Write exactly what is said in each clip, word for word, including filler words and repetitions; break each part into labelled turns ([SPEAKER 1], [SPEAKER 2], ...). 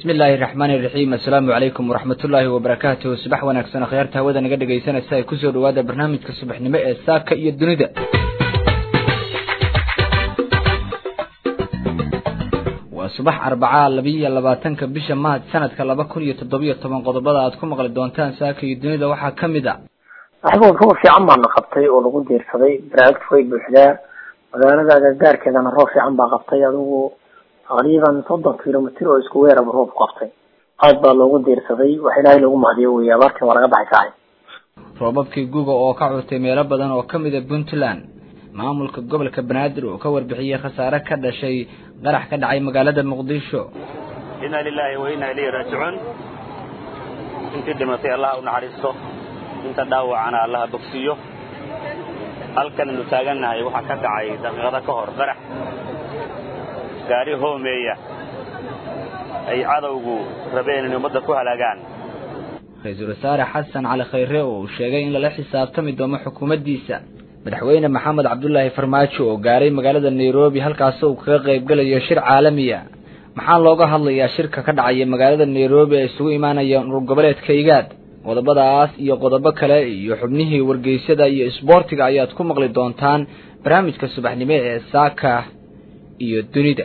[SPEAKER 1] بسم الله الرحمن الرحيم. السلام عليكم ورحمة الله وبركاته. صباح ونكسنا خيارتها وذا نقدر جيسنا ساي كسر وهذا برنامج كصبح نماء الساكة يدنيدا. وصباح أربعة لبية لباتن كبيشة مات سنة كلابا كل يتضبية طبعا قضبضة أتكم مغلد دونتان ساكة يدنيدا وحا كمدا.
[SPEAKER 2] أحبون هو في عمان نخبطي ولقود دير صدي براكت فوق بالحداء وقال هذا دار كذا نروح في عمان بغبطي هذا تقريبا صدق كيلومتر وإسكوير بروح قبطي هذا لقود دير صدي وحلاي لقوم هذي ويا بارك ورقة بعكاي.
[SPEAKER 1] روبابكي جوجا أو كعوتي ميلا بدن أو كمدا بنتلان معاملك قبل كبنادر وكور بحية خسارة كذا شيء قرح كذا عي مقالة مقديشو.
[SPEAKER 3] إنا لله وإنا إليه راجعون. إنت دمتي الله ونعرسه. inta dhaawacana Allah bogsiyo halkan inu taaganahay waxa ka dhacay daqiiqada ka hor qarax gaari hoomeeya ay cadawgu rabeen inay umada ku halaagaan.
[SPEAKER 1] Ra'iisul Wasaare Xasan Cali Khayre oo sheegay in la xisaabtami doono xukuumaddiisa madaxweyne Maxamed Cabdullaahi Farmaajo oo gaaray magaalada Nairobi halkaas oo ka qayb galayo shir caalami ah. maxaa looga hadlayaa shirka ka dhacay magaalada Nairobi ee isugu imaanaya urur goboleedka IGAD qodobadaas iyo qodobo kale iyo xubnihii wargeysyada iyo isboortiga ayaad ku maqli doontaan barnaamijka subaxnimo ee saaka iyo dunida.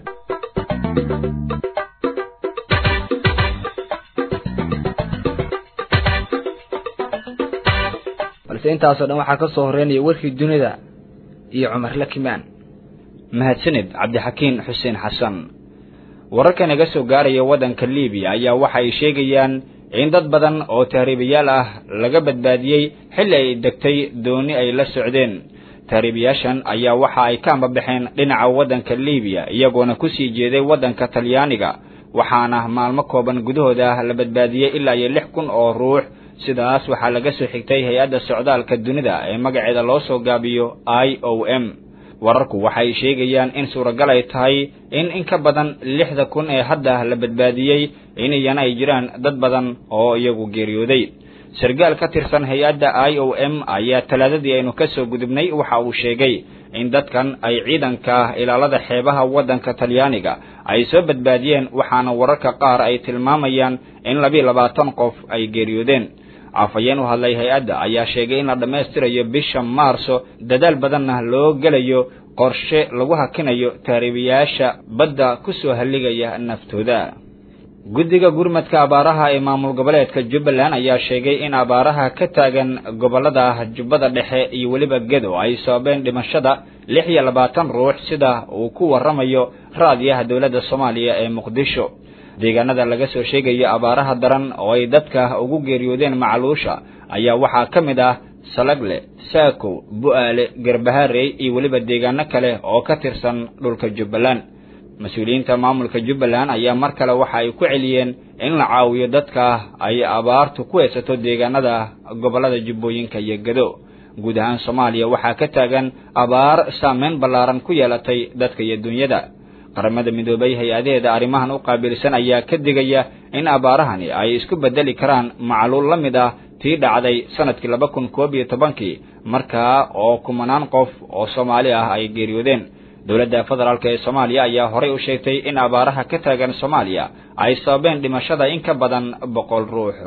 [SPEAKER 1] balse intaas oo dhan waxaa ka soo horeynaya warkii dunida iyo Cumar Lakimaan.
[SPEAKER 4] mahadsanid Cabdixakiin Xuseen Xasan. wararka naga soo gaaraya wadanka Liibiya ayaa waxa ay sheegayaan in dad badan oo tahriibayaal ah laga badbaadiyay xilli ay degtay dooni ay la socdeen. tahriibayaashan ayaa waxa ay ka ambabaxeen dhinaca wadanka Liibiya iyagoona ku sii jeeday wadanka Talyaaniga waxaana maalmo kooban gudahooda la badbaadiyay ilaa iyo lix kun oo ruux. sidaas waxaa laga soo xigtay hay'adda socdaalka dunida ee magaceeda loo soo gaabiyo I O M. wararku waxay sheegayaan in suuragal ay tahay in in ka badan lixda kun ee hadda la badbaadiyay inayna ay jiraan dad badan oo iyagu geeriyooday. sargaal ka tirsan hay'adda I O M ayaa talaadadii aynu ka soo gudubnay waxa uu sheegay in dadkan ay ciidanka ilaalada xeebaha wadanka Talyaaniga ay soo badbaadiyeen waxaana wararka qaar ay tilmaamayaan in laba iyo labaatan qof ay geeriyoodeen. afayeen u hadlay hay'adda ayaa sheegay in la dhameystirayo bisha Maarso dadaal badanna loo galayo qorshe lagu hakinayo tahriibayaasha badda ku soo haligaya naftooda. guddiga gurmadka abaaraha ee maamul goboleedka Jubbaland ayaa sheegay in abaaraha ka taagan gobolada Jubbada Dhexe iyo waliba Gedo ay sababeen dhimashada lix iyo labaatan ruux sida uu ku waramayo raadiyaha dawladda Soomaaliya ee Muqdisho. deegaanada laga soo sheegayo abaaraha daran oo ay dadka ugu geeriyoodeen macluusha ayaa waxaa ka mid ah Salagle, Saako, Bu'aale, Garbaharey iyo waliba deegaano kale oo ka tirsan dhulka Jubbaland. mas'uuliyiinta maamulka Jubbaland ayaa mar kale waxa ay ku celiyeen in la caawiyo dadka ay abaartu ku haysato deegaanada gobolada Jubbooyinka iyo Gedo. guud ahaan Soomaaliya waxaa ka taagan abaar saameyn ballaaran ku yeelatay dadka iyo dunyada. qaramada midoobay hay'adaheeda arrimahan u qaabilsan ayaa ka digaya in abaarahani ay isku bedeli karaan macluul la mid ah tii dhacday sanadkii laba kun koob iyo tobankii markaa oo kumanaan qof oo Soomaali ah ay geeriyoodeen. dawladda federaalka ee Soomaaliya ayaa horey u sheegtay in abaaraha ka taagan Soomaaliya ay sababeen dhimashada in ka badan boqol ruux.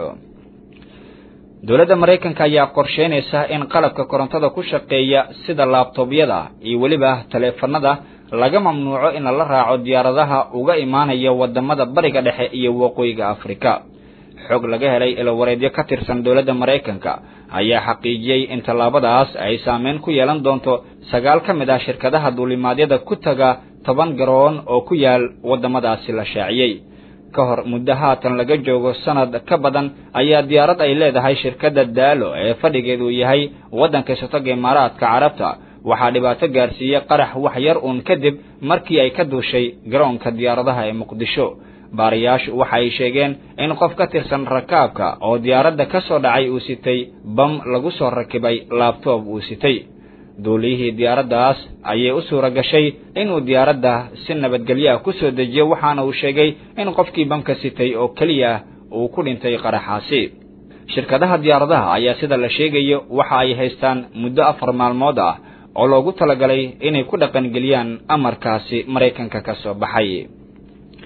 [SPEAKER 4] dawladda Mareykanka ayaa qorsheynaysa in qalabka korontada ku shaqeeya sida laptopyada iyo waliba taleefanada laga mamnuuco in la raaco diyaaradaha uga imaanaya wadamada bariga dhexe iyo waqooyiga Afrika. xog laga helay ilo wareedyo ka tirsan dawladda Mareykanka ayaa xaqiijiyay in talaabadaas ay saameyn ku yeelan doonto sagaal ka mid ah shirkadaha duulimaadyada ku taga toban garoon oo ku yaal wadamadaasi la shaaciyay. ka hor muddo haatan laga joogo sanad ka badan ayaa diyaarad ay leedahay shirkadda Daalo ee fadhigeedu yahay wadanka Soomaaliya Imaaraadka Carabta waxaa dhibaato gaarsiiyay qarax wax yar uun kadib markii ay ka duushay garoonka diyaaradaha ee Muqdisho. baariyaashu waxa ay sheegeen in qof ka tirsan rakaabka oo diyaaradda ka soo dhacay uu sitay bam lagu soo rakibay laptop uu sitay. duulihii diyaaraddaas ayay u suura gashay inuu diyaaradda si nabadgelyo ah ku soo dejiyo waxaana uu sheegay in qofkii bamka sitay oo kaliya uu ku dhintay qaraxaasi. shirkadaha diyaaradaha ayaa sida la sheegayo waxa ay haystaan muddo afar maalmood ah oo loogu talagalay inay ku dhaqan geliyaan amarkaasi Mareykanka ka soo baxay.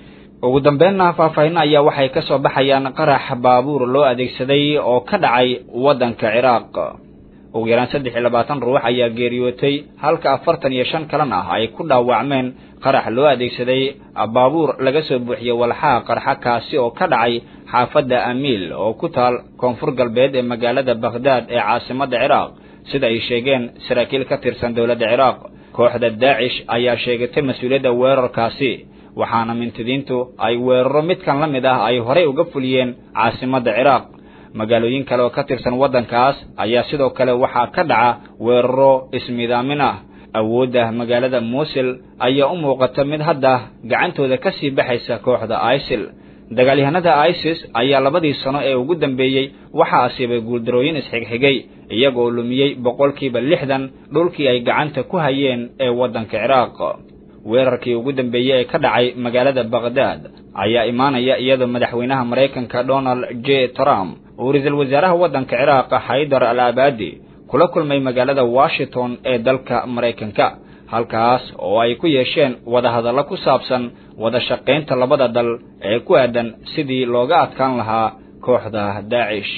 [SPEAKER 4] ugu dambeynna faahfaahin ayaa waxay ka soo baxayaan qarax baabuur loo adeegsaday oo ka dhacay waddanka Ciraaq ugu yaraan saddex iyo labaatan ruux ayaa geeriyootay halka afartan iyo shan kalena ay ku dhaawacmeen qarax loo adeegsaday baabuur laga soo buuxiyay walxaha qarxa kaasi oo ka dhacay xaafadda Amiil oo ku taal koonfur galbeed ee magaalada Baghdad ee caasimadda Ciraaq sida ay sheegeen saraakiil ka tirsan dowladda Ciraaq kooxda Daesh ayaa sheegatay mas'uuliyadda weerarkaasi waxaana mintidiintu ay weeraro midkan la mid ah ay horey uga fuliyeen caasimadda Ciraaq magaalooyin kale oo ka tirsan waddankaas ayaa sidoo kale waxaa ka dhaca weeraro ismidaamin ah awoodda magaalada Mosul ayaa u muuqata mid hadda gacantooda ka sii baxaysa kooxda ISIL dagaalyahanada ISIS ayaa labadii sano ee ugu dambeeyay waxa asiibay guuldarooyin isxigxigay iyagoo lumiyay boqolkiiba lixdan dhulkii ay gacanta ku hayeen ee waddanka Ciraaq weerarkii ugu dambeeyay ee ka dhacay magaalada Baghdad ayaa imaanaya iyadoo madaxweynaha Mareykanka Donald J Trump uu ra'iisul wasaaraha waddanka Ciraaq Haydar al-Abadi kula kulmay magaalada Washington ee dalka Mareykanka halkaas oo ay ku yeesheen wada hadallo ku saabsan wada shaqaynta labada dal ee ku aadan sidii looga adkaan lahaa kooxda Daesh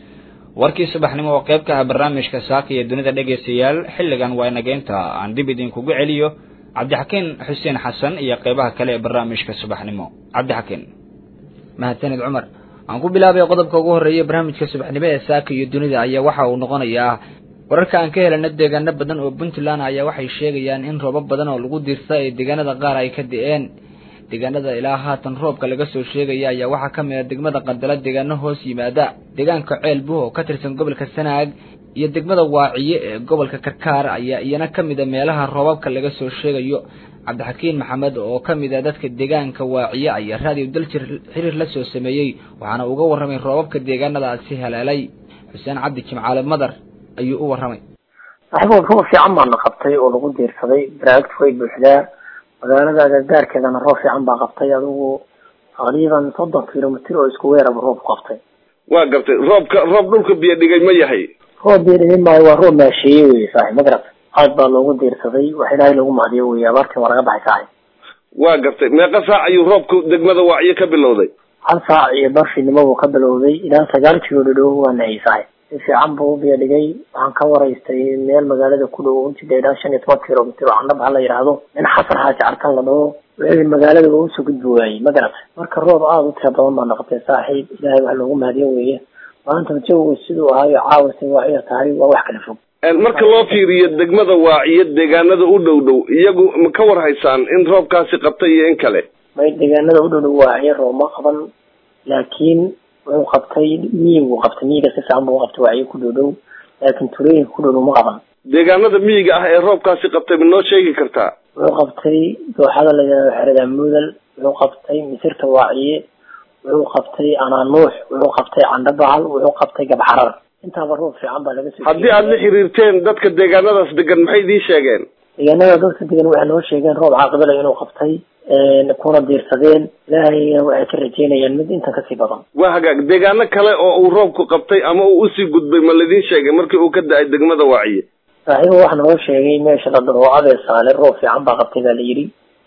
[SPEAKER 4] warkii subaxnimo oo qayb ka ah barnaamijka saaka iyo dunida dhageystayaal xilligan waa inageynta aan dib idin kugu celiyo cabdixakiin xuseen xasan iyo qaybaha kale ee barnaamijka subaxnimo cabdixakiin
[SPEAKER 1] mahadsanid Cumar aan ku bilaabay qodobka ugu horeeya barnaamijka subaxnimo ee saaka iyo dunida ayaa waxa uu noqonayaa wararka aan ka helana deegaano badan oo Puntland ayaa waxay sheegayaan in roobab badan oo lagu diirtay ay deegaanada qaar ay ka di'een deegaanada ilaa haatan roobka laga soo sheegaya ayaa waxa ka mid ah degmada Qandala deegaano hoos yimaada deegaanka Ceelbuh oo ka tirsan gobolka Sanaag iyo degmada Waaciye ee gobolka Karkaar ayaa iyana ka mid ah meelaha roobabka laga soo sheegayo cabdixakiin maxamed oo ka mid ah dadka deegaanka Waaciye ayaa raadiyo daljir xiriir la soo sameeyay waxaana uga warramay roobabka deegaanadaasi haleelay xuseen cabdi jimcaale madar ayuu u warramay
[SPEAKER 2] waxba roob fiican baan qabtay oo lagu diirsaday baraagtu way buuxdaa magaalada agagaarkeedana roob fiican baa qabtay adigu taqriiban soddon kilomitir oo isku weeraba roob qabtay
[SPEAKER 5] waa gartay roobka roob dhulka biyo dhigay ma yahay
[SPEAKER 2] roob biyo dhigay maayo waa roob maasheeye wey saaxiib ma garat aad baa loogu diirsaday wax ilaahay lagu mahadiyo wey abaartii waa laga baxay saaxiib
[SPEAKER 5] waa gartay meeqa saac ayuu roobku degmada Waaciye ka bilowday
[SPEAKER 2] hal saac iyo barfinimo buu ka bilowday ilaa sagaal kiilo dhadhow waa nahey saaxiib si fiican buu biyo dhigay waxaan ka waraystay meel magaalada ku dhow intii ilaa shan iyo toban kilomitir oo candhab hala yidhaahdo in xasan xaaji cartan la dhaho wixii magaalada uu soo gudbi waayey ma garat marka roob aad u tiro badan baa noqotay saaxiib ilaahay wax loogu mahadiyo weeye maanta jawgu siduu ahaayo caawasay Waaciye tahay waa wax kala fog
[SPEAKER 5] marka loo fiiriyo degmada Waaciye deegaanada u dhow dhow iyagu ma ka war haysaan in roobkaasi qabtay iyo in kale
[SPEAKER 2] may deegaanada u dhow dhow Waaciye roob ma qaban laakiin wuxuu qabtay miyigu qabtay miyiga si fiican buu qabtay Waaciye ku dhow dhow laakiin tuulooyinka ku dhow ma qaban
[SPEAKER 5] deegaanada miyiga ah ee roobkaasi qabtay ma noo sheegi kartaa
[SPEAKER 2] wuxuu qabtay dooxada la yiraahdo xerada Mudal wuxuu qabtay misirta Waaciye wuxuu qabtay Anaanuux wuxuu qabtay Candabahal wuxuu qabtay Gabxarar intaaba roob fiican baa laga soo
[SPEAKER 5] haddii aad la xiriirteen dadka deegaanadaas degan maxay idiin sheegeen
[SPEAKER 2] deegaanada dadka degan waxay noo sheegeen roob caaqibada inuu qabtay kuna diirsadeen ilaahayna waxay ka rajeynayaan mid intan kasii badan
[SPEAKER 5] waa hagaag deegaano kale oo uu roobku qabtay ama uu usii gudbay ma ladiin sheegay markii uu ka da-ay degmada Waaciye
[SPEAKER 2] saaxiibo waxaa noo sheegay meesha la dhaho Abeesaale roob fiican baa qabtay baa la yidhi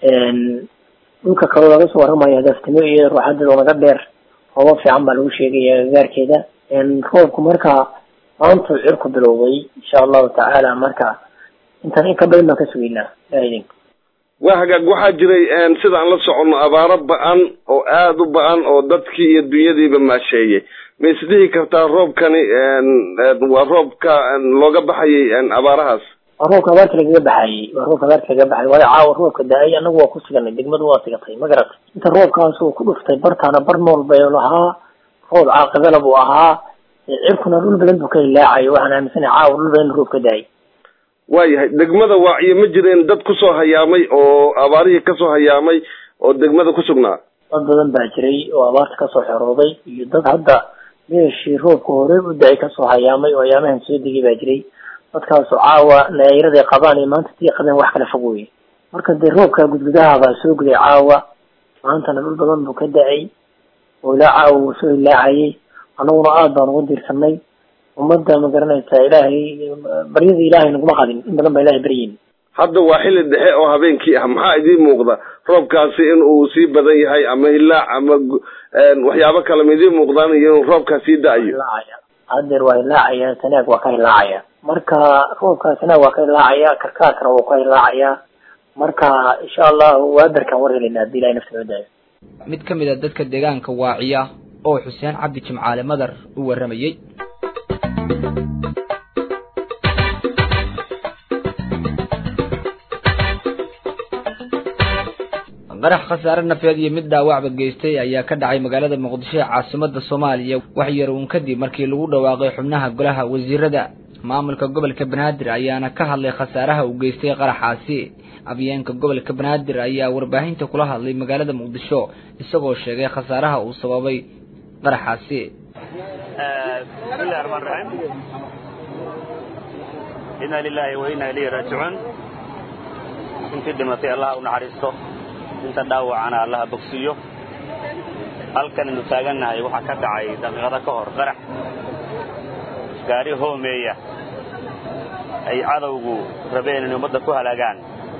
[SPEAKER 2] dhulka kaloo laga soo warramaya gaftimo iyo ruuxadeeda naga dheer roobab fiican baa lagu sheegaya agagaarkeeda roobku marka maanta cirku bilowday insha allahu tacaala marka intaan in ka badan baan ka sugaynaa idinka
[SPEAKER 5] waa hagaag waxaa jiray sida aan la soconno abaaro ba-an oo aada u ba-an oo dadkii iyo dunyadiiba maasheeyey ma isdhihi kartaa roobkani waa roobka looga baxayay abaarahaas
[SPEAKER 2] waa roobka abaarta lagaga baxayay waa roobka abaarta lagaga baxayay waayo caawa roobka da-ay anagu waa ku suganay degmadu waa sigatay ma garatay inta roobkaas uu ku dhuftay bartaana bar nool bay lahaa roob caaqibala buu ahaa cirkuna dhul badan buu ka hilaacayo waxaan aaminsanahay caawa dhul badan roob ka da-ay
[SPEAKER 5] waayahay degmada Waaciye ma jireen dad kusoo hayaamay oo abaarihii kasoo hayaamay oo degmada ku sugnaa
[SPEAKER 2] dad badan baa jiray oo abaarta kasoo xerooday iyo dad hadda meeshii roobka hore u da-ay kasoo hayaamay oo ayaamahan soo degay baa jiray dadkaasoo caawa naayirada qabaan iyo maanta tii qabeen wax kala fog weye marka dee roobka gudgudaha baa soo guday caawa maantana dhul badan buu ka da-ay oo ilaa caawa uu soo hilaacayay annaguna aad baan ugu diirsanay ummadda ma garanaysaa ilaahay baryada ilaahay naguma qadin in badan baa ilaahay baryin
[SPEAKER 5] hadda waa xilli dhexe oo habeenkii ah maxaa idiin muuqda roobkaasi in uu sii badan yahay ama hilaac ama waxyaabo kale ma idiin muuqdaan iyo in roobkaas sii da-ayo
[SPEAKER 2] hadeer waa hilaacaya sanaag waa ka hilaacaya marka roobka sanaag waa ka hilaacaya karkaarkana wuu ka hilaacaya marka insha allahu waadarkan war helina hadii ilahay nafta noo daayo
[SPEAKER 1] mid ka mid a dadka deegaanka waaciya oo xuseen cabdi jimcaale madar u waramayay qarax khasaare nafeed iyo mid dhaawacba geystay ayaa ka dhacay magaalada muqdisho ee caasimada soomaaliya wax yar uun kadib markii lagu dhawaaqay xubnaha golaha wasiirada maamulka gobolka banaadir ayaana ka hadlay khasaaraha uu geystay qaraxaasi afyeenka gobolka banaadir ayaa warbaahinta kula hadlay magaalada muqdisho isagoo sheegay khasaaraha uu sababay qaraxaasi
[SPEAKER 3] bismillahi rahmaani rahiim inna lillahi wa inna ilayhi raaji'uun intii dhimatay allah u naxariisto inta dhaawacana allah bogsiyo halkan inuu taagannahay waxa ka dhacay daqiiqada ka hor qarax gaari hoomeeya ay cadowgu rabeen inay ummadda ku halaagaan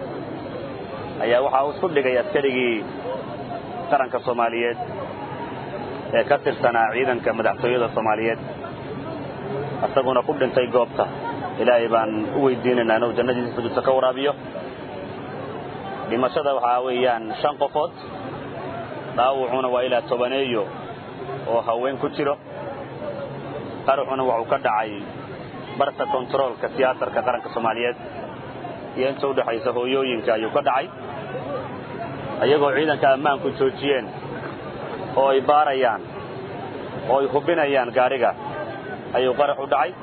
[SPEAKER 3] ayaa waxa uu isku dhigay askarigii qaranka Soomaaliyeed ee ka tirsanaa ciidanka madaxtooyada Soomaaliyeed asaguna ku dhintay goobta ilaahay baan u weydiinaynaa inuu jannadiisa fududka ka waraabiyo dhimashada waxa weeyaan shan qofood dhaawacuna waa ilaa tobaneeyo oo haween ku jiro qaraxuna wuxuu ka dhacay barta controlka siyaasadka qaranka Soomaaliyeed iyo inta u dhaxaysa hooyooyinka ayuu ka dhacay ayagoo ciidanka ammaanku joojiyeen oo ay baarayaan oo ay hubinayaan gaariga ayuu qarax u dhacay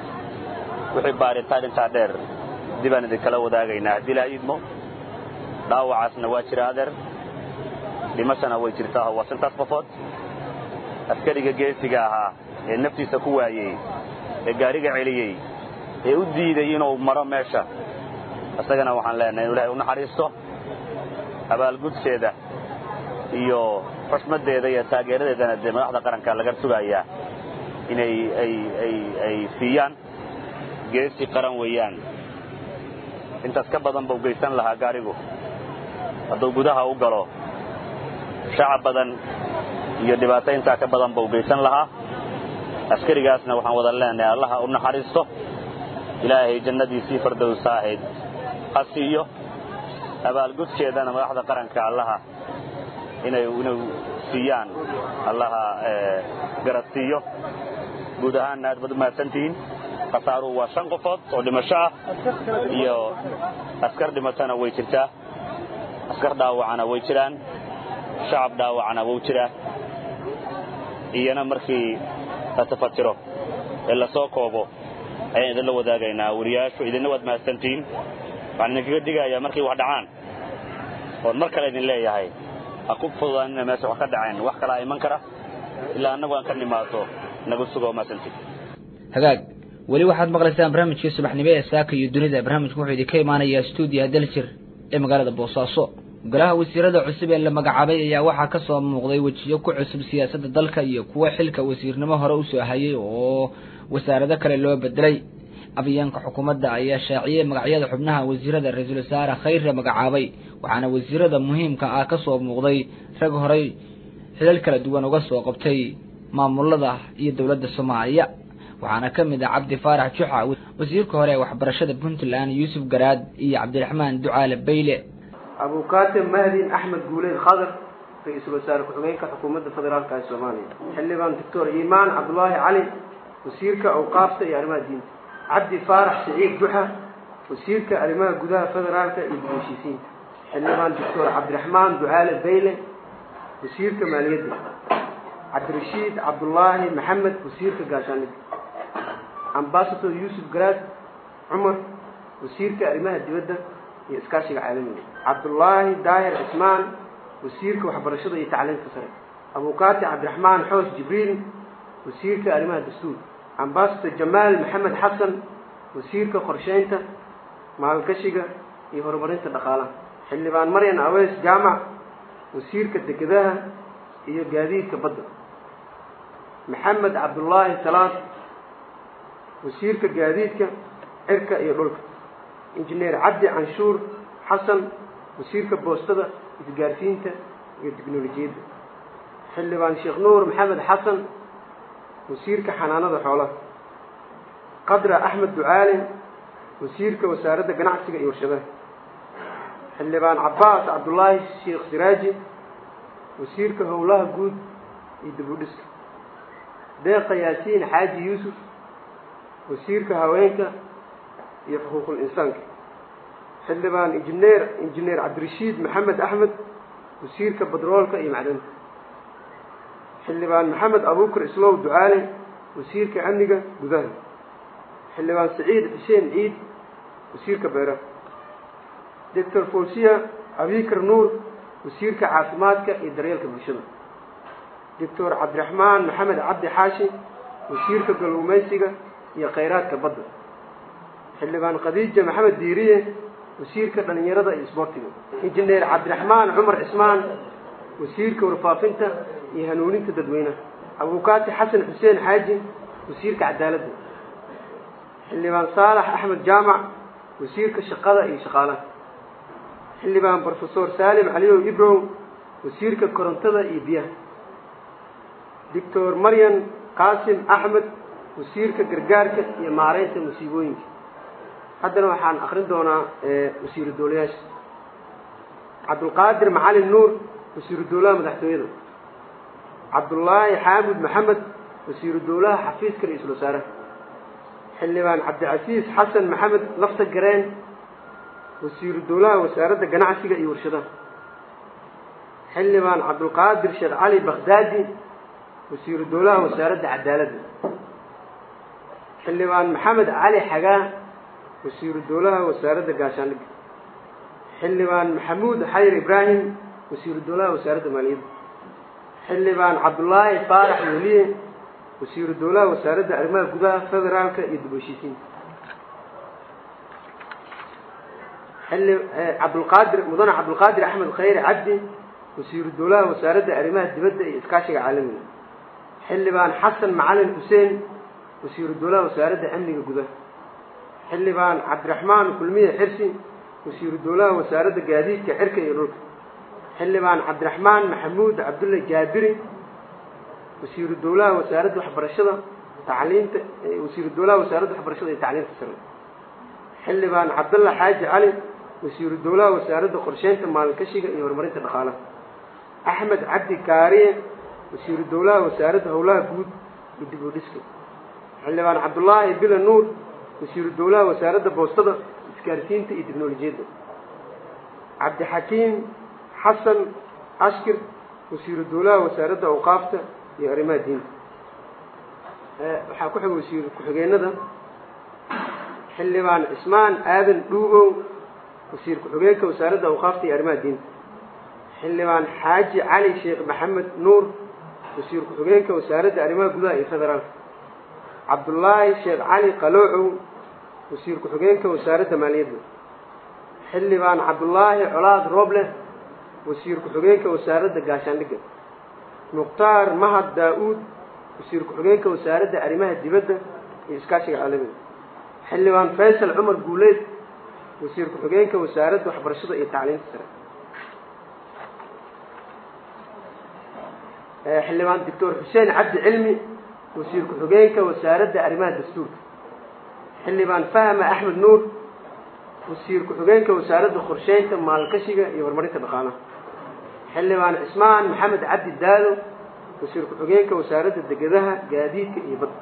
[SPEAKER 3] wixii baaritaan inta dheer dibaan idin kala wadaagaynaa hadii la idmo dhaawacaasna waa jira adeer dhimashana way jirtaa waa santaas qofood askariga geesiga ahaa ee naftiisa ku waayay ee gaariga celiyay ee u diiday inuu maro meesha asagana waxaan leenahay Ilaahay u naxariisto abaalgudkeeda iyo xushmadeeda iyo taageeradeedana de madaxda qaranka laga sugayaa inay ay ay ay fiiyaan geesi qaran weeyaan intaas ka badan buu geysan lahaa gaarigu hadduu gudaha u galo shacab badan iyo dhibaato intaa ka badan buu geysan lahaa askarigaasna waxaan wada leenahay Allah u naxariisto ilaahay jannadiisa firdawsa ahayd hasiyo abaalgudkeedana madaxda qaranka Allah inay inuu siiyaan Allah ee garasiyo guud ahaan aad bad maasantiin qasaaru waa shan qofood oo dhimasho iyo askar dhimatana way jirtaa askar dhaawacana way jiraan shacab dhaawacana way jiraan iyana markii tafatiro ila soo koobo ayaan idin la wadaagaynaa wariyaashu idinna wad maasantiin waxaan idinkaga digayaa markii wax dhacaan oo mar kale idin leeyahay aku fududaan in meesha wax ka dhaceen wax kala iman kara ilaa anagu aan ka nimaato nagu sugo maasantiin
[SPEAKER 1] hagaag wali waxaad maqlaysaan barnaamijka subaxnimo ee saaka iyo dunida barnaamijku wuxuu idin ka imaanayaa studio Daljir ee magaalada Boosaaso golaha wasiirada cusub ee la magacaabay ayaa waxa ka soo muuqday wajiyo ku cusub siyaasadda dalka iyo kuwa xilka wasiirnimo hore u soo hayay oo wasaarado kale loo bedelay afyeenka xukuumadda ayaa shaaciyay magacyada xubnaha wasiirada ra'iisul wasaare khayr magacaabay waxaana wasiirada muhiimka ah ka soo muuqday rag hore xilal kala duwan uga soo qabtay maamulada iyo dawladda Soomaaliya waxaana kamid ah Cabdi Faarax Juxa wasiirka hore ee waxbarashada Puntland Yusuf Garaad iyo Cabdiraxmaan Ducaale Bayle
[SPEAKER 6] Abu Kaatim Mahdi Ahmed Guuleed Khadar ra'iisul wasaare ku-xigeenka xukuumadda federaalka ee Soomaaliya xildhibaan Doctor Iimaan Cabdullaahi Cali wasiirka awqaafta iyo arrimaha diinta Cabdi Faarax Saciid Juxa wasiirka arrimaha gudaha federaalka iyo bulshisiinta xildhibaan Doctor Cabdiraxmaan Ducaale Bayle wasiirka maaliyadda Cabdirashiid Cabdullaahi Maxamed wasiirka gaashaandhigga Ambassador Yusuf Garaad Umar wasiirka arrimaha dibadda iyo iskaashiga caalamiga Cabdullaahi Daahir Ismaan wasiirka waxbarashada iyo tacliinta sare Abu Kaati Cabdiraxmaan Xoos Jibriil wasiirka arrimaha dastuurka Ambassador Jamaal Maxamed Xasan wasiirka qorsheynta maalgashiga iyo horumarinta dhaqaalaha xildhibaan Maryan Aweys Jaamac wasiirka dekedaha iyo gaadiidka badda Maxamed Cabdullaahi Salaad wasiirka gaadiidka cirka iyo dhulka injineer cabdi canshuur xasan wasiirka boostada isgaarsiinta iyo tiknolojiyadda xildhibaan sheekh nuur maxamed xasan wasiirka xanaanada xoolaha qadra axmed ducaale wasiirka wasaaradda ganacsiga iyo warshadaha xildhibaan cabbaas cabdullaahi sheekh siraaji wasiirka howlaha guud iyo dib u dhiska deeqa yaasiin xaaji yuusuf wasiirka haweenka iyo xuquuqul insaanka xildhibaan injineer injineer cabdirashiid maxamed axmed wasiirka badroolka iyo macdanta xildhibaan maxamed abuukar islow ducaale wasiirka amniga gudaha xildhibaan saciid xuseen ciid wasiirka beeraha doctor fawsiya abikar nuur wasiirka caafimaadka iyo daryeelka bulshada doctor cabdiraxmaan maxamed cabdi xaashi wasiirka kalluumaysiga iyo khayraadka badda xildhibaan khadiija maxamed diiriye wasiirka dhalinyarada iyo isboortiga injineer cabdiraxmaan cumar cismaan wasiirka warfaafinta iyo hanuuninta dadweynaha abuukaati xasan xuseen xaaji wasiirka cadaaladda xildhibaan saalax axmed jaamac wasiirka shaqada iyo shaqaalaha xildhibaan brofesor saalim caliyow ibrow wasiirka korontada iyo biyaha doctor maryan qaasim axmed wasiirka gargaarka iyo maareynta musiibooyinka haddana waxaan akrin doonaa wasiiru dowlayaasha cabdulqaadir macalin nuur wasiiru dowlaha madaxtooyada cabdullaahi xaamud maxamed wasiiru dowlaha xafiiska ra-iisul wasaaraha xildhibaan cabdicasiis xasan maxamed lafta gareen wasiiru dowlaha wasaaradda ganacsiga iyo warshadaha xildhibaan cabdulqaadir sheekh cali bakhdaadi wasiiru dowlaha wasaaradda cadaaladda xildhibaan maxamed cali xagaa wasiiru dowlaha wasaaradda gaashaandhigga xildhibaan maxamuud xayr ibraahim wasiiru dowlaha wasaaradda maaliyadda xildhibaan cabdullaahi faarax weliye wasiiru dowlaha wasaaradda arrimaha gudaha federaalka iyo dib u heshiisiinta xilli cabdulqaadir mudane cabdulqaadir axmed khayre cabdi wasiiru dowlaha wasaaradda arrimaha dibadda iyo iskaashiga caalamiga xildhibaan xasan macalin xuseen wasiiru dowlaha wasaaradda amniga gudaha xildhibaan cabdiraxmaan kulmiye xirsi wasiiru dowlaha wasaaradda gaadiidka xirka iyo dhulka xildhibaan cabdiraxmaan maxamuud cabdulle jaabiri wasiiru dowlaha wasaaradda waxbarashada tacliinta wasiiru dowlaha wasaaradda waxbarashada iyo tacliinta sare xildhibaan cabdalla xaaji cali wasiiru dowlaha wasaaradda qorsheynta maalgashiga iyo horumarinta dhaqaalaha axmed cabdi kaariye wasiiru dowlaha wasaaradda howlaha guud iyo dib u dhiska xildhibaan cabdullaahi bila nuur wasiiru dowlaha wasaaradda boostada isgaarsiinta iyo tiknolojiyadda cabdixakiim xasan ashkir wasiiru dowlaha wasaaradda awqaafta iyo arrimaha diinta waxaa ku xiga wasiir ku-xigeenada xildhibaan cismaan aadan dhuugow wasiir ku-xigeenka wasaaradda awqaafta iyo arrimaha diinta xildhibaan xaaji cali sheekh maxamed nuur wasiir ku-xigeenka wasaaradda arrimaha gudaha iyo federaalka cabdullaahi sheekh cali qaloocow wasiir ku-xigeenka wasaaradda maaliyadda xildhibaan cabdullaahi colaad rooble wasiir ku-xigeenka wasaaradda gaashaandhigga mukhtaar mahad daa-uud wasiir ku-xigeenka wasaaradda arrimaha dibadda iyo iskaashiga caalamiga xildhibaan faysal cumar guuleed wasiir ku-xigeenka wasaaradda waxbarashada iyo tacliinta sare xildhibaan doctor xuseen cabdi cilmi wasiir ku-xigeenka wasaaradda arrimaha dastuurka xildhibaan fahma axmed nuur wasiir ku-xigeenka wasaaradda qorsheynta maalgashiga iyo horumarinta dhaqaalaha xildhibaan cismaan maxamed cabdi daalo wasiir ku-xigeenka wasaaradda degedaha gaadiidka iyo badda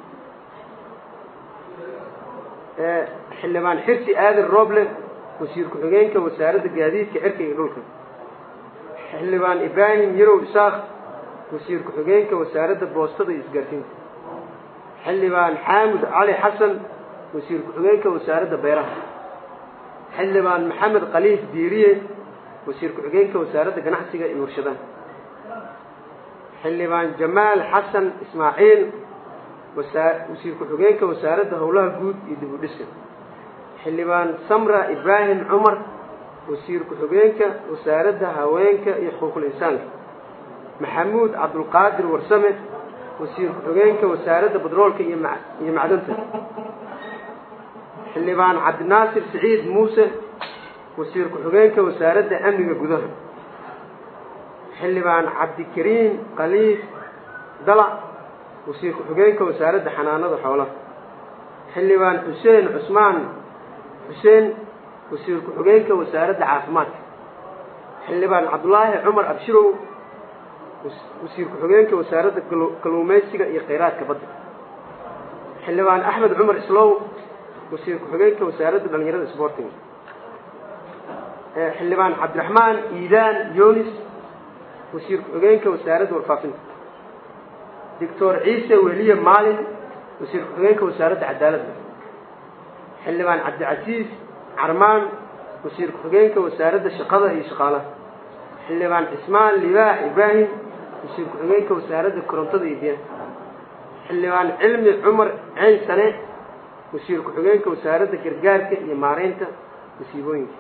[SPEAKER 6] xildhibaan xirsi aadan rooble wasiir ku-xigeenka wasaaradda gaadiidka cirka iyo dhulka xildhibaan ibraahim yarow isaaq wasiir ku-xigeenka wasaaradda boostada iyo isgaarsiinta xildhibaan xaamud cali xasan wasiir ku-xigeenka wasaaradda beeraha xildhibaan maxamed khaliif diiriye wasiir ku-xigeenka wasaaradda ganacsiga iyo warshadaha xildhibaan jamaal xasan ismaaciil wasiir ku-xigeenka wasaaradda howlaha guud iyo dib u dhiska xildhibaan samra ibraahim cumar wasiir ku-xigeenka wasaaradda haweenka iyo xuquuqul insaanka maxamuud cabdulqaadir warsame wasiir ku-xigeenka wasaaradda badroolka iyo macdanta xildhibaan cabdinaasir siciid muuse wasiir ku-xigeenka wasaaradda amniga gudaha xildhibaan cabdikariim khaliif dalac wasiir ku-xigeenka wasaaradda xanaanada xoolaha xildhibaan xuseen cusmaan xuseen wasiir ku-xigeenka wasaaradda caafimaadka xildhibaan cabdulaahi cumar abshirow wasiir ku-xigeenka wasaaradda kalluumaysiga iyo kheyraadka badda xildhibaan axmed cumar islow wasiir ku-xigeenka wasaaradda dhalinyarada isboortiga xildhibaan cabdiraxmaan iidaan yunis wasiir ku-xigeenka wasaaradda warfaafinta doctor ciise weliye maalin wasiir ku-xigeenka wasaaradda cadaaladda xildhibaan cabdicasiis carmaan wasiir ku-xigeenka wasaaradda shaqada iyo shaqaalaha xildhibaan cismaan libaax ibraahim wasiir ku-xigeenka wasaaradda korontada iyo biyaha xildhibaan cilmi cumar ceyn sane wasiir ku-xigeenka wasaaradda gargaarka iyo maareynta masiibooyinka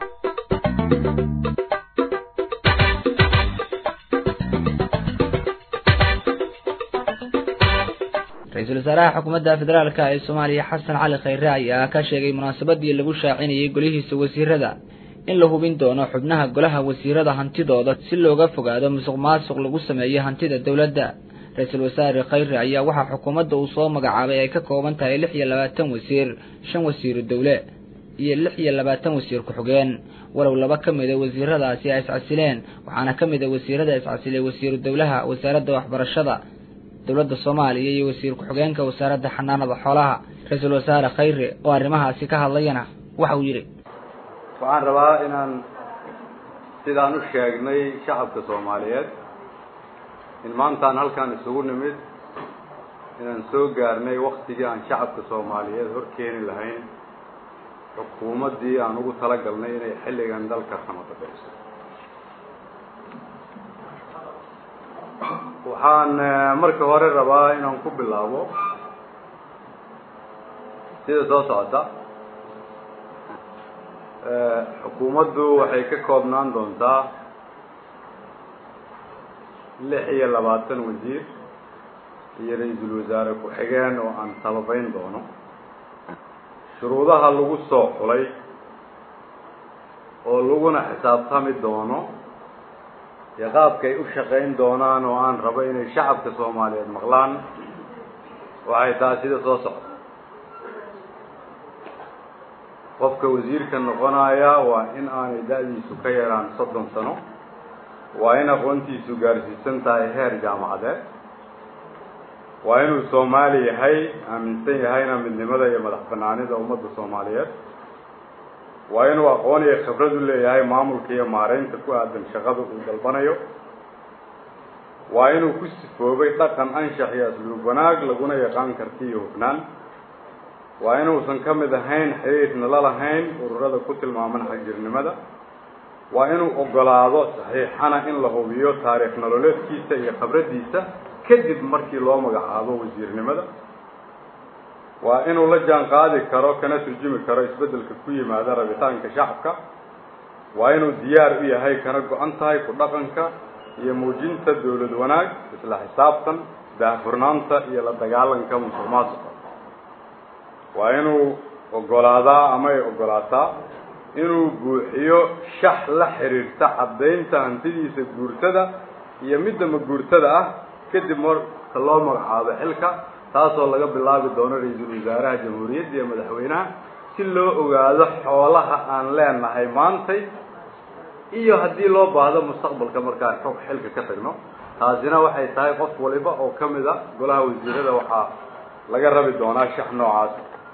[SPEAKER 1] ra-iisul wasaaraha xukuumadda federaalka ee soomaaliya xasan cali khayre ayaa ka sheegay munaasabadii lagu shaacinayay golihiisa wasiirada in la hubin doono xubnaha golaha wasiirada hantidooda si looga fogaado musuq maasuq lagu sameeyo hantida dowladda ra-iisul wasaare khayre ayaa waxaa xukuumadda uu soo magacaabay ay ka kooban tahay lix iyo labaatan wasiir shan wasiiru dowle iyo lix iyo labaatan wasiir ku-xigeen walow laba ka mida wasiiradaasi ay iscasileen waxaana ka mid a wasiirada iscasilay wasiiru dowlaha wasaaradda waxbarashada dowladda soomaaliya iyo wasiir ku-xigeenka wasaaradda xanaanada xoolaha ra-iisul wasaare khayre oo arrimahaasi ka hadlayana waxa uu yidhi
[SPEAKER 7] waxaan rabaa inaan sidaan u sheegnay shacabka soomaaliyeed in maantaan halkaan isugu nimid inaan soo gaarnay waktigii aan shacabka soomaaliyeed hor keeni lahayn xukuumaddii aan ugu talagalnay inay xilligan dalka xamadabeyso waxaan marka hore rabaa inaan ku bilaabo sida soo socota xukuumaddu waxay ka koobnaan doontaa lix iyo labaatan wasiir iyo ra-iisul wasaare ku-xigeen oo aan sababeyn doono shuruudaha lagu soo xulay oo laguna xisaabtami doono iyo qaabkay u shaqayn doonaan oo aan rabo inay shacabka soomaaliyeed maqlaan waxay tahay sida soo socda qofka wasiirka noqonaya waa in aanay da-diisu ka yaraan soddon sano waa in aqoontiisu gaarsiisan tahay heer jaamacadeed waa inuu soomaali yahay aaminsan yahayna midnimada iyo madax banaanida ummadda soomaaliyeed waa inuu aqoon iyo khibrad u leeyahay maamulka iyo maareynta ku aadan shaqada uu dalbanayo waa inuu ku sifoobay dhaqan anshax iyo asluub wanaag laguna yaqaan karti iyo hufnaan waa inuusan ka mid ahayn xiriirna la lahayn ururada ku tilmaaman xagjirnimada waa inuu ogolaado saxiixana in la hubiyo taariikh nololeedkiisa iyo khibraddiisa kadib markii loo magacaabo wasiirnimada waa inuu la jaan qaadi karo kana turjumi karo isbeddelka ku yimaada rabitaanka shacabka waa inuu diyaar u yahay kana go-an tahay ku dhaqanka iyo muujinta dawlad wanaag isla xisaabtan daahfurnaanta iyo la dagaalanka musuq maasuqa waa inuu ogolaadaa ama ay ogolaataa inuu buuxiyo shax la xiriirta caddaynta hantidiisa guurtada iyo midda ma guurtada ah kadib marka loo magacaabo xilka taasoo laga bilaabi doono ra-iisul wasaaraha jamhuuriyadda iyo madaxweynaha si loo ogaado xoolaha aan leenahay maantay iyo haddii loo baahdo mustaqbalka markaan xog xilka ka tagno taasina waxay tahay qof waliba oo ka mid a golaha wasiirada waxaa laga rabi doonaa shax noocaas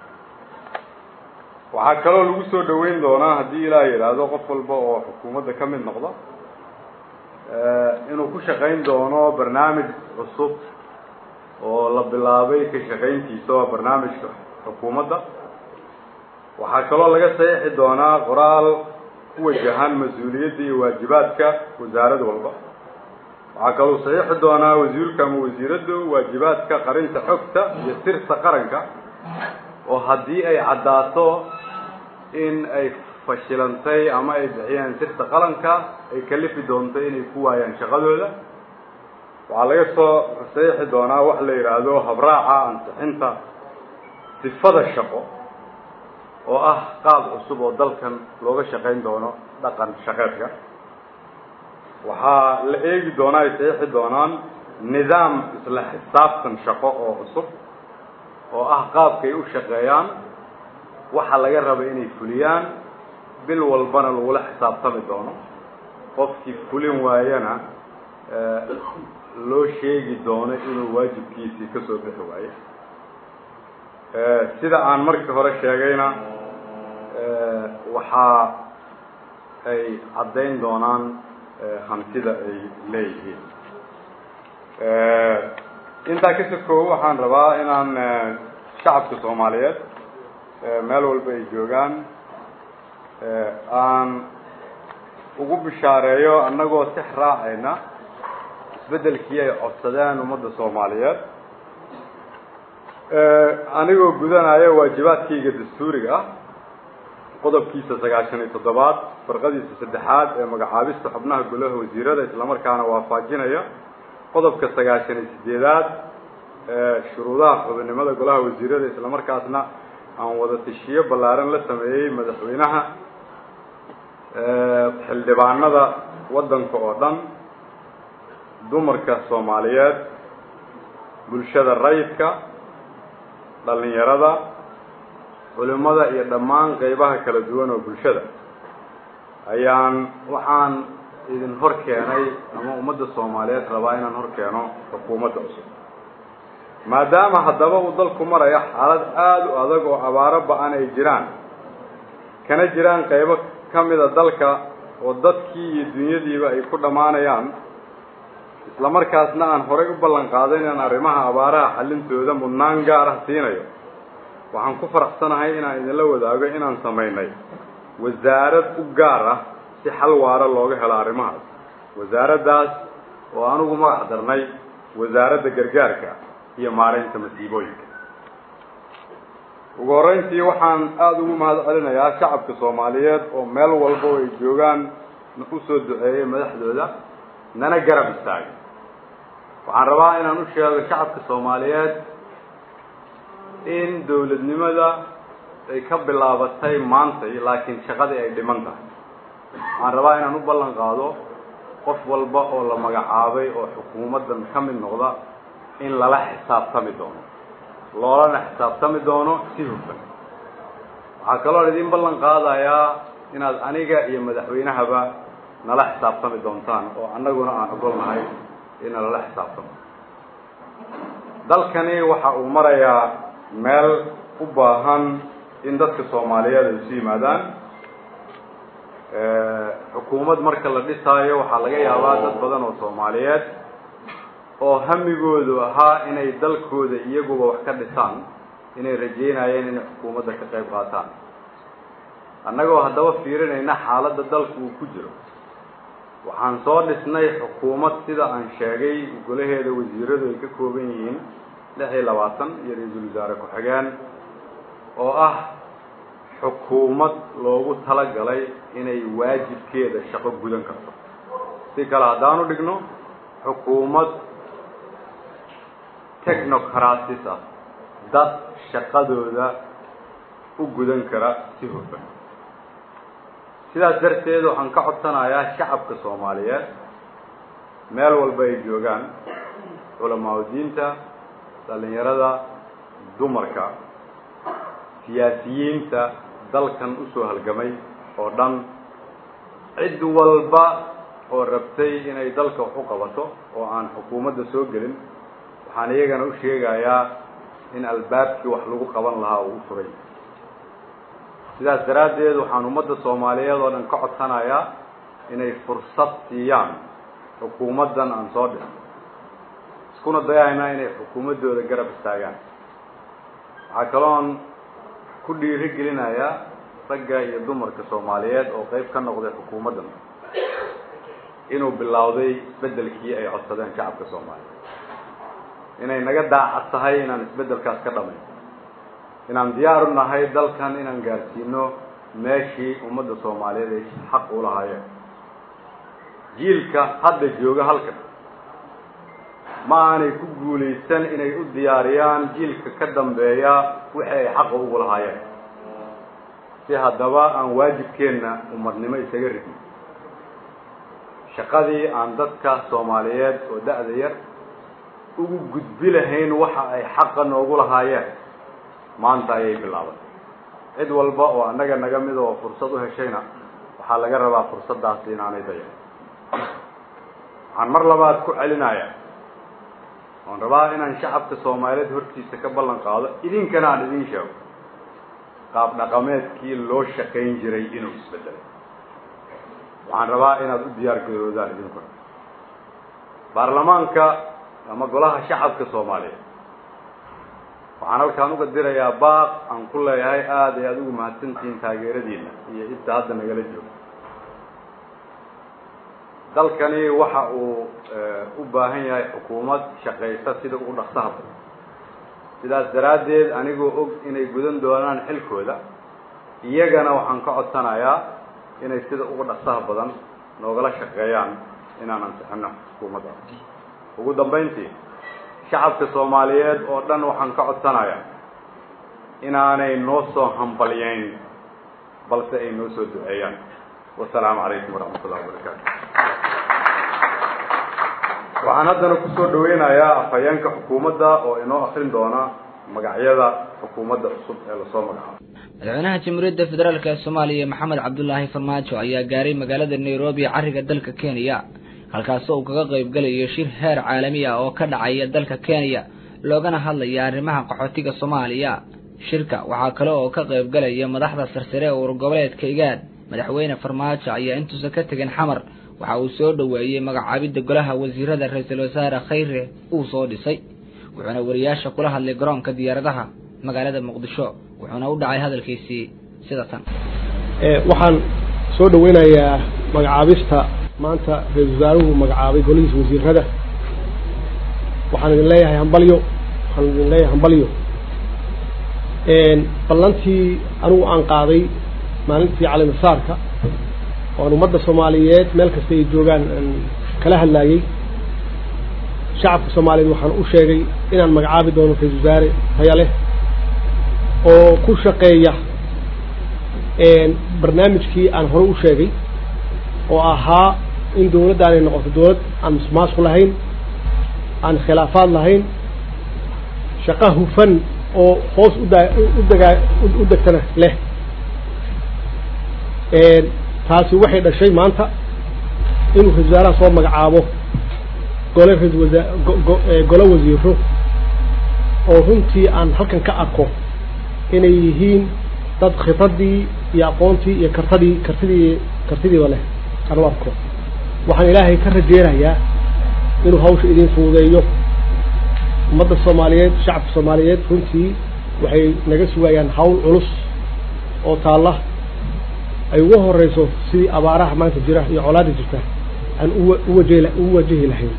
[SPEAKER 7] waxaa kaloo lagu soo dhaweyn doonaa haddii ilaah yidhaahdo qof walba oo xukuumadda ka mid noqda inuu ku shaqayn doono barnaamij cusub oo la bilaabay ka shaqayntiisa waa barnaamijka xukuumadda waxaa kaloo laga saxiixi doonaa qoraal ku wajahan mas-uuliyadda iyo waajibaadka wasaarad walba waxaa kaloo saxiixi doonaa wasiirka ama wasiiraddu waajibaadka qarinta xogta iyo sirta qaranka oo haddii ay caddaato in ay fashilantay ama ay bixiyaan sirta qaranka ay kalifi doonto inay ku waayaan shaqadooda waxaa laga soo saxiixi doonaa wax la yidhaahdo habraaca ansixinta sifada shaqo oo ah qaab cusub oo dalkan looga shaqayn doono dhaqan shaqeedka waxaa la eegi doonaa ay saxiixi doonaan nidaam isla xisaabtan shaqo oo cusub oo ah qaabkay u shaqeeyaan waxa laga raba inay fuliyaan bil walbana lagula xisaabtami doono qofkii fulin waayana loo sheegi doono inuu waajibkiisii ka soo bixi waayo sida aan markii hore sheegayna waxaa ay caddayn doonaan hantida ay leeyihiin intaa ka sokoobo waxaan rabaa inaan shacabka soomaaliyeed meel walba ay joogaan aan ugu bishaareeyo annagoo six raacayna isbeddelkii ay codsadeen ummadda soomaaliyeed anigoo gudanaya waajibaadkayga dastuuriga ah qodobkiisa sagaashan iyo toddobaad farqadiisa saddexaad ee magacaabista xubnaha golaha wasiirada islamarkaana waafajinaya qodobka sagaashan iyo sideedaad ee shuruudaha xubinimada golaha wasiirada islamarkaasna aan wada tashiyo ballaaran la sameeyey madaxweynaha xildhibaanada waddanka oo dhan dumarka soomaaliyeed bulshada rayidka dhalinyarada culimada iyo dhammaan qaybaha kala duwan oo bulshada ayaan waxaan idin hor keenay ama ummadda soomaaliyeed rabaa inaan hor keeno xukuumadda cusub maadaama haddaba uu dalku maraya xaalad aada u adag oo abaaro ba-an ay jiraan kana jiraan qaybo ka mida dalka oo dadkii iyo dunyadiiba ay ku dhammaanayaan isla markaasna aan horay u ballan qaaday inaan arrimaha abaaraha xallintooda mudnaan gaar ah siinayo waxaan ku faraxsanahay inaan idinla wadaago inaan samaynay wasaarad u gaar ah si xal waara looga helo arrimahaas wasaaraddaas oo anugu magac darnay wasaaradda gargaarka iyo maareynta masiibooyinka ugu horreyntii waxaan aada ugu mahad celinayaa shacabka soomaaliyeed oo meel walba oo ay joogaan u soo duceeyey madaxdooda nana garab istaagay waxaan rabaa inaan u sheego shacabka soomaaliyeed in dawladnimada ay ka bilaabatay maantay laakiin shaqadii ay dhiman tahay waxaan rabaa inaan u ballan qaado qof walba oo la magacaabay oo xukuumaddan ka mid noqda in lala xisaabtami doono loolana xisaabtami doono si hufan waxaa kaloo idin ballan qaadayaa inaad aniga iyo madaxweynahaba nala xisaabtami doontaan oo annaguna aan ogolnahay in lala xisaabtamo dalkani waxa uu marayaa meel u baahan in dadka soomaaliyeed ay isu yimaadaan xukuumad marka la dhisaayo waxaa laga yaabaa dad badan oo soomaaliyeed oo hamigoodu ahaa inay dalkooda iyaguba wax ka dhisaan inay rajeynayeen inay xukuumadda ka qayb qaataan annagoo haddaba fiirinayna xaaladda dalku uu ku jiro waxaan soo dhisnay xukuumad sida aan sheegay golaheeda wasiiradu ay ka kooban yihiin lix iyo labaatan iyo ra-iisul wasaare ku-xigeen oo ah xukuumad loogu talagalay inay waajibkeeda shaqo gudan karto si kale haddaanu dhigno xukuumad technocratis ah dad shaqadooda u gudan kara si hufan sidaas darteed waxaan ka codsanayaa shacabka soomaaliyeed meel walba ay joogaan culamaa diinta dhalinyarada dumarka siyaasiyiinta dalkan usoo halgamay oo dhan cid walba oo rabtay inay dalka wax u qabato oo aan xukuumadda soo gelin waxaan iyagana u sheegayaa in albaabkii wax lagu qaban lahaa uu u furay sidaas daraaddeed waxaan ummadda soomaaliyeed oo dhan ka codsanayaa inay fursad siiyaan xukuumaddan aan soo dhisno iskuna dayaynaa inay xukuumaddooda garab istaagaan waxaa kaloon ku dhiiri gelinayaa ragga iyo dumarka soomaaliyeed oo qayb ka noqday xukuumaddan inuu bilowday isbeddelkii ay codsadeen shacabka soomaaliyeed inay naga daacad tahay inaan isbeddelkaas ka dhamayn inaan diyaar u nahay dalkan inaan gaarsiino meeshii ummadda soomaaliyeed ay xaq u lahaayeen jiilka hadda jooga halkan ma aanay ku guulaysan inay u diyaariyaan jiilka ka dambeeya wixii ay xaqa ugu lahaayeen si haddaba aan waajibkeenna umadnimo isaga ridno shaqadii aan dadka Soomaaliyeed oo da'da yar ugu gudbi lahayn waxa ay xaq noogu lahaayeen maanta ayay bilaabatay cid walba oo anaga naga mid oo fursad u heshayna waxa laga rabaa fursadaas inaanay dayan aan mar labaad ku celinaya aan rabaa inaan shacabka Soomaaliyeed hortiisa ka ballan qaado idinkana aan idin sheego qaab dhaqameedkii loo shaqayn jiray inuu isbedelo waxaan rabaa inaad u diyaar garoodaan idinku baarlamaanka ama golaha shacabka Soomaaliyeed waxaan halkaan uga dirayaa baaq aan ku leeyahay aad iyo aad ugu mahadsantiin taageeradiina iyo inta hadda nagala joogo dalkani waxa uu u baahan yahay xukuumad shaqaysa sida ugu dhaqsaha badan sidaas daraadeed anigoo og inay gudan doonaan xilkooda iyagana waxaan ka codsanayaa inay sida ugu dhaqsaha badan noogala shaqeeyaan inaan ansixino xukuumadda ugu dambeyntii shacabka Soomaaliyeed oo dhan waxaan ka codsanayaa inaanay noo soo hambalyeyn balse ay noo soo duceeyaan wassalaamu calaykum waraxmatullahi wabarakaatu waxaan haddana ku soo dhaweynayaa afhayeenka xukuumadda oo inoo akhrin doona magacyada xukuumadda cusub ee la soo magacaabo
[SPEAKER 1] madaxweynaha jamhuuriyadda federaalka Soomaaliya Maxamed Cabdullaahi Farmaajo ayaa gaaray magaalada Nairobi cariga dalka Kenya halkaas oo uu kaga qayb galayo shir heer caalami ah oo ka dhacaya dalka Kenya loogana hadlayo arrimaha qaxootiga Soomaaliya shirka waxa kale oo ka qayb galaya madaxda sarsare ee urgoboleedka IGAD madaxweyne Farmaajo ayaa intuusa ka tagin xamar waxa uu soo dhaweeyay magacaabida golaha wasiirada ra'iisul wasaare Khayre uu soo dhisay wuxuuna wariyaasha kula hadlay garoonka diyaaradaha magaalada Muqdisho wuxuuna u dhacay hadalkiisii sida tan
[SPEAKER 8] ee waxaan soo dhaweynayaa magacaabista maanta ra'iisul wasaaruhu magacaabay golihiisa wasiirada waxaan idin leeyahay hambalyo waxaan idin leeyahay hambalyo een ballantii anigu aan qaaday maalintii caleemasaarka oo ummadda Soomaaliyeed meel kasta ay joogaan kala hadlayay shacabka Soomaaliyeed waxaan u sheegay inaan magacaabi doono ra'iisul wasaare tayo leh oo ku shaqeeya een barnaamijkii aan hore u sheegay oo ahaa in dawladda ay noqoto dawlad aan mas'uul lahayn aan khilaafaad lahayn shaqo hufan oo hoos u dagaa u dagtana leh een taasi waxay dhashay maanta inuu ra'iisul wasaaraha soo magacaabo gole ra'iisul wasaare gole wasiiro oo runtii aan halkan ka arko inay yihiin dad khibradii iyo aqoontii iyo kartidii kartidii kartidii leh aan arko waxaan ilaahay ka rajeynayaa inuu hawsha idin fuudeeyo ummadda Soomaaliyeed shacabka Soomaaliyeed runtii waxay naga sugayaan hawl culus oo taala ay ugu horeyso sidii abaaraha maanta jira iyo colaadda jirta aan u wajeela u wajihi lahayn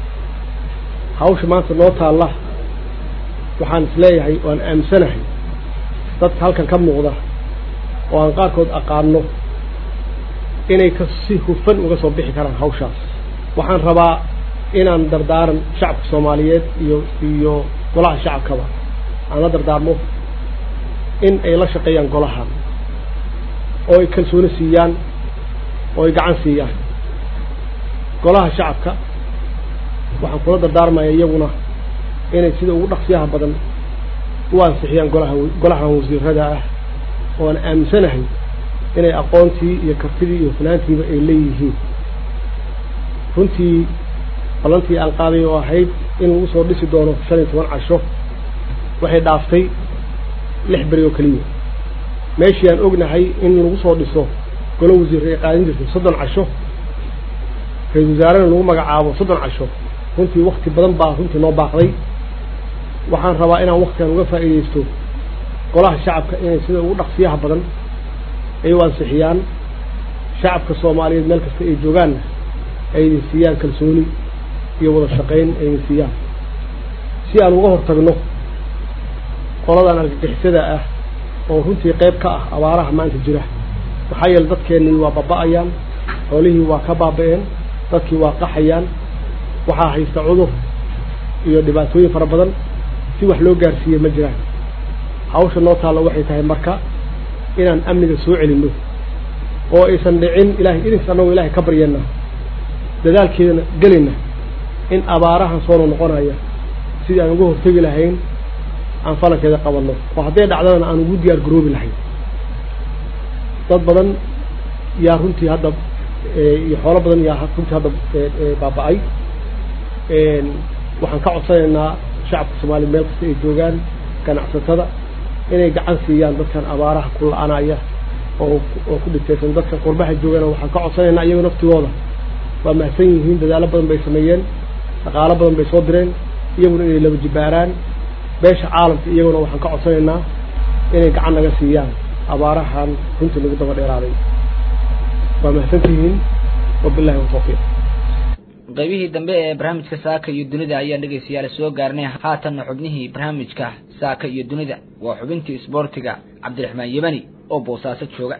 [SPEAKER 8] hawsha maanta noo taala waxaan isleeyahay waan aamsanahay dad halkan ka muuqda oo aan qaarkood aqaano inay ka si hufan uga soo bixi karaan hawshaas waxaan rabaa inaan dardaaran shacabka Soomaaliyeed iyo iyo golaha shacabkaba aan la dardaarmo in ay la shaqeeyaan golaha oo ay kalsooni siiyaan oo ay gacan siiyaan golaha shacabka waxaan kula dardaarmayaa iyaguna inay sida ugu dhaqsiyaha badan u ansixiyaan golaha golaha wasiirada ah oo aan aamsanahay inay aqoontii iyo kartidii iyo fanaantiiba ay leeyihiin runtii balantii aan qaaday oo ahayd in lagu soo dhisi doono shan iyo toban casho waxay dhaaftay lix beri oo kaliya meeshii aan ognahay in lagu soo dhiso golo wasiir ay qaadin jirtay soddon casho ra'iisul wasaarena lagu magacaabo soddon casho runtii waqti badan baa runtii noo baaqday waxaan rabaa inaan waqtigan uga faa'iideysto golaha shacabka inay sida ugu dhaqsiyaha badan ay u ansixiyaan shacabka Soomaaliyeed meel kasta ay joogaan ay siiyaan kalsooni iyo wada shaqeyn ay siiyaan si aan uga hortagno qoladan argagixisada ah oo runtii qayb ka ah abaaraha maanta jira waxay yeel dadkeenii waa baba'ayaan xoolihii waa ka baaba'een dadkii waa qaxayaan waxaa haysta cudur iyo dhibaatooyin fara badan si wax loo gaarsiiyo ma jiraan hawsha noo taalo waxay tahay marka inaan amniga soo celino oo aysan dhicin ilaahay idinka annagu ilaahay ka baryana dadaalkeedana gelina in abaarahan soo noqonaya sidii aan uga hortagi lahayn aan falankeeda qabanno oo hadday dhacdana aan ugu diyaar garoobi lahayn dad badan yaa runtii hadda iyo xoolo badan yaa runtii hadda baaba'ay waxaan ka codsanaynaa shacabka Soomaaliyeed meel kasta ay joogaan ganacsatada inay gacan siiyaan dadkan abaaraha ku la'aanaya oo oo ku dhigtaysan dadka qurbaha joogan waxaan ka codsanaynaa iyaga naftooda waa mahsan yihiin dadaalo badan bay sameeyeen shaqaale badan bay soo direen iyaguna inay laba jibaaraan beesha caalamka iyaguna waxaan ka codsanaynaa inay gacan naga siiyaan abaarahan runtii lagu daba dheeraaday waa mahsan yihiin wabillahi tawfiiq
[SPEAKER 1] qaybihii dambe ee barnaamijka saaka iyo dunida ayaa dhageystayaal soo gaarnay haatan xubnihii barnaamijka saaka iyo dunida waa xubintii isboortiga Cabdiraxmaan Yimani oo boosaaso jooga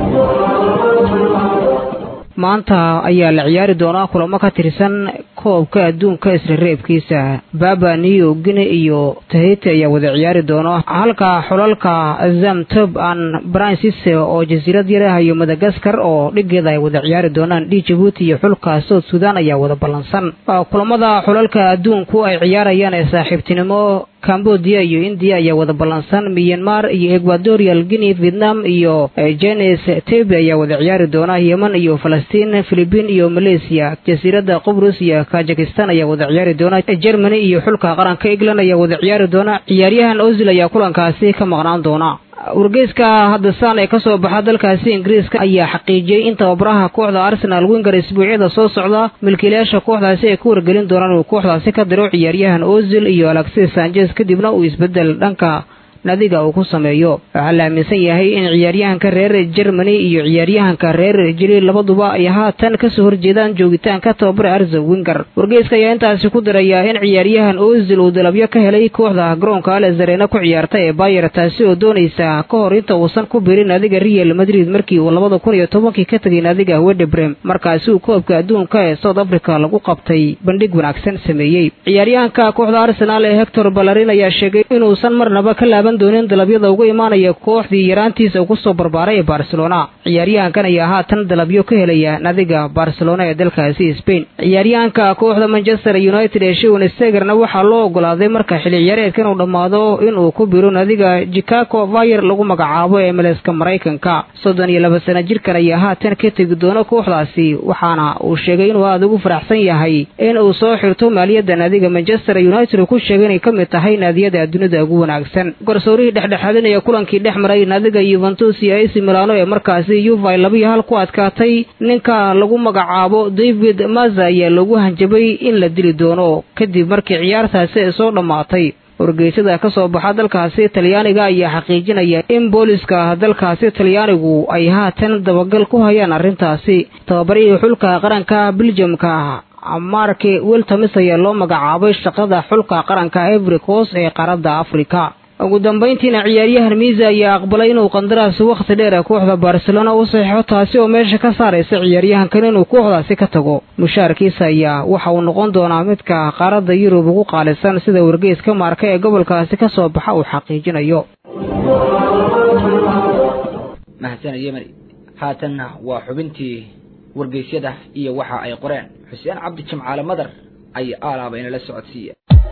[SPEAKER 9] maanta ayaa la ciyaari doonaa kulamo ka tirsan koobka adduunka isreebkiisa Baba New Guinea iyo Tahiti ayaa wada ciyaari doona halka xulalka Zamtob and Francis oo jasiirad yar ah iyo Madagascar oo dhigeeda ay wada ciyaari doonaan Djibouti iyo xulka South Sudan ayaa wada balansan kulamada xulalka adduunku ay ciyaarayaan ee saaxiibtinimo Cambodia iyo India ayaa wada balansan Myanmar iyo Equatorial Guinea Vietnam iyo Jenis Tebe ayaa wada ciyaari doona Yemen iyo Palestine Philippines iyo Malaysia jasiirada Qobrus iyo Kazakhstan ayaa wada ciyaari doona Germany iyo xulka qaranka England ayaa wada ciyaari doona ciyaaryahan Ozil ayaa kulankaasi ka maqnaan doona wargeyska Haddasaan ee ka soo baxa dalkaasi Ingiriiska ayaa xaqiijiyay in tababaraha kooxda Arsenal Wenger isbuucyada soo socda milkiilayaasha kooxdaasi ay ku wargelin doonaan inuu kooxdaasi ka diro ciyaaryahan Ozil iyo Alexis Sanchez kadibna uu isbedel dhanka nadiga uu ku sameeyo waxa la aaminsan yahay in ciyaaryahanka reer Germany iyo ciyaaryahanka reer Jiil labaduba ay haatan ka soo horjeedaan joogitaanka tababara Arsene Wenger wargeyska ayaa intaasi ku daraya in ciyaaryahan Ozil uu dalabyo ka helay kooxda garoonka Al Zarena ku ciyaartay ee Bayern taasi oo doonaysa ka hor inta uusan ku biirin nadiga Real Madrid markii uu laba kun iyo toban ka tagay nadiga Werder Bremen markaas uu koobka adduunka ee South Africa lagu qabtay bandhig wanaagsan sameeyay ciyaaryahanka kooxda Arsenal ee Hector Bellerin ayaa sheegay inuu san marnaba ka laaban doonin dalabyada uga imaanaya kooxdii yaraantiisa ugu soo barbaaray Barcelona ciyaaryahankan ayaa haatan dalabyo ka helaya nadiga Barcelona ee dalkaasi Spain ciyaaryahanka kooxda Manchester United ee Sean Stegerna waxa loo ogolaaday marka xilli ciyaareedkan uu dhamaado inuu ku biiro nadiga Chicago Fire lagu magacaabo ee Malayska Mareykanka soddon iyo laba sano jirkan ayaa haatan ka tagi doona kooxdaasi waxaana uu sheegay inuu aad ugu faraxsan yahay in uu soo xirto maaliyadda nadiga Manchester United ku sheegay inay ka mid tahay naadiyada dunida ugu wanaagsan garsoorihii dhexdhexaadinaya kulankii dhexmaray nadiga Juventus iyo A C Milan ee markaasi Juve laba iyo hal ku adkaatay ninka lagu magacaabo David Maza ayaa lagu hanjabay in la dili doono kadib markii ciyaartaasi soo dhamaatay wargeysada ka soo baxa dalkaasi Talyaaniga ayaa xaqiijinaya in booliska dalkaasi Talyaanigu ay haatan dabagal ku hayaan arrintaasi tababarihii xulka qaranka Belgiumka Mark Wiltams ayaa loo magacaabay shaqada xulka qaranka Ivory Coast ee qaaradda Afrika ugu dambeyntiina ciyaaryahan Miza ayaa aqbalay inuu qandaraas waqti dheer kooxda Barcelona u saxiixo taasi oo meesha ka saaraysa ciyaaryahankan inuu kooxdaasi ka tago mushaarkiisa ayaa waxa uu noqon doonaa midka qaaradda Yurub ugu qaalisan sida wargeyska Marka ee gobolkaasi ka soo baxa uu xaqiijinayo
[SPEAKER 1] mahadsan Yimani haatanna waa xubintii wargeysyada iyo waxa ay qoreen Xuseen Cabdi Jimcaale Madar ay aalaaba in la socodsiiya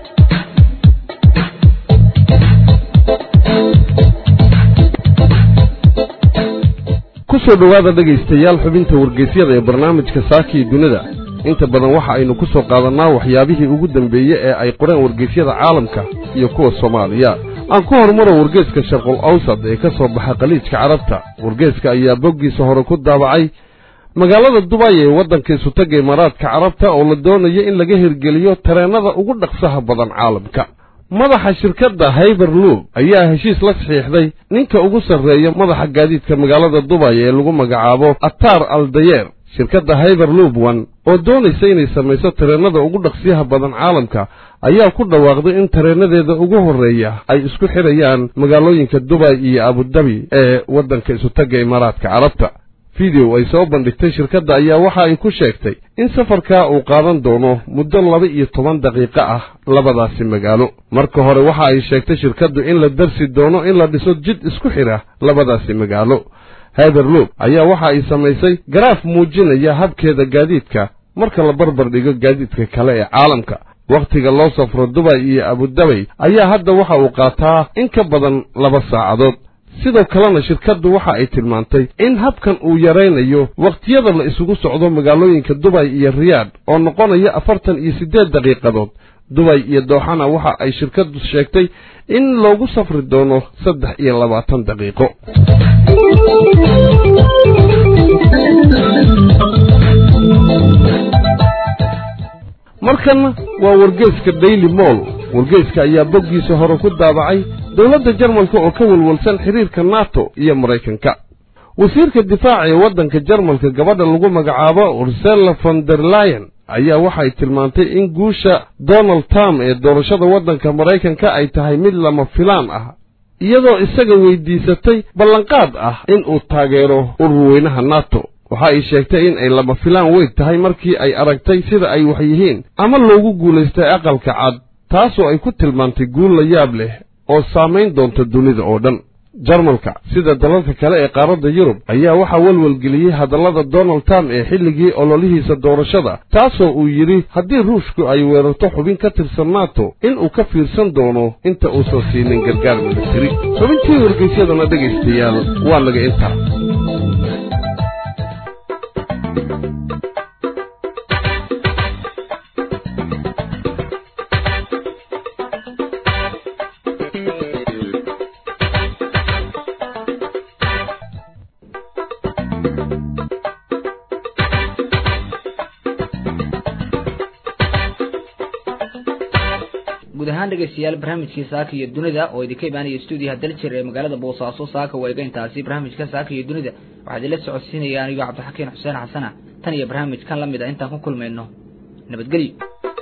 [SPEAKER 10] kusoo dhawaada dhagaystayaal xubinta wargeysyada ee barnaamijka saaka iyo dunida inta badan waxa aynu ku soo qaadanaa waxyaabihii ugu dambeeyay ee ay qoreen wargeysyada caalamka iyo kuwa Soomaaliya aan ku hormaro wargeyska Sharqul Awsad ee ka soo baxa qaliijka Carabta wargeyska ayaa boggiisa hore ku daabacay magaalada Dubai ee waddankiisu tagay Imaaraadka Carabta oo la doonayo in laga hirgeliyo tareenada ugu dhaqsaha badan caalamka madaxa shirkadda Hyperloop ayaa heshiis la saxiixday ninka ugu sarreeya madaxa gaadiidka magaalada Dubai ee lagu magacaabo Attar Al-Dayer shirkadda Hyperloop One oo doonaysa inay samayso tareenada ugu dhaqsiyaha badan caalamka ayaa ku dhawaaqday in tareenadeeda ugu horeeya ay isku xirayaan magaalooyinka Dubai iyo Abu Dhabi ee waddanka isu tagay Imaaraadka Carabta video ay soo bandhigtay shirkadda ayaa waxa ay ku sheegtay in safarka uu qaadan doono muddo laba iyo toban daqiiqo ah labadaasi magaalo marka hore waxa ay sheegtay shirkaddu in la darsi doono in la dhiso jid isku xira labadaasi magaalo Hyperloop ayaa waxa ay samaysay garaaf muujinaya habkeeda gaadiidka marka la barbar dhigo gaadiidka kale ee caalamka waqtiga loo safro Dubai iyo Abu Dhabi ayaa hadda waxa uu qaataa in ka badan laba saacadood sidoo kalena shirkaddu waxa ay tilmaantay in habkan uu yareynayo waqtiyada la isugu socdo magaalooyinka Dubai iyo Riyadh oo noqonaya afartan iyo siddeed daqiiqadood Dubai iyo Doha waxa ay shirkaddu sheegtay in loogu safri doono saddex iyo labaatan daqiiqo markan waa wargeyska Daily Mail wargeyska ayaa boggiisa hore ku daabacay dawladda Jarmalka oo ka walwalsan xiriirka NATO iyo Mareykanka wasiirka difaaca ee waddanka Jarmalka gabadha lagu magacaabo Ursula von der Leyen ayaa waxay tilmaantay in guusha Donald Trump ee doorashada waddanka Mareykanka ay tahay mid lama filaan ah iyadoo isaga weydiisatay ballanqaad ah in uu taageero ururweynaha NATO waxa ay sheegtay in ay lama filaan weyn tahay markii ay aragtay sida ay wax yihiin ama loogu guuleystay aqalka cad taasoo ay ku tilmaantay guul la yaab leh oo saameyn doonta dunida oo dhan Jarmalka sida dalalka kale ee qaaradda Yurub ayaa waxa walwalgeliyay hadallada Donald Trump ee xilligii ololihiisa doorashada taasoo uu yiri haddii Ruushku ay weerarto xubin ka tirsan NATO in uu ka fiirsan doono inta uu soo siinin gargaar militari xubintii wargeysyadana dhageystayaal waa laga intaa
[SPEAKER 1] guud ahaan dhegeystayaal barnaamijkii saaka iyo dunida oo idinka imaanaya stuudiyaha daljir ee magaalada Boosaaso saaka wayga intaasi barnaamijka saaka iyo dunida waxaad ila socodsiinayaan iyo Cabdixakiin Xuseen Xasana tan iyo barnaamijkan la mid ah intaan ku kulmayno nabadgelyo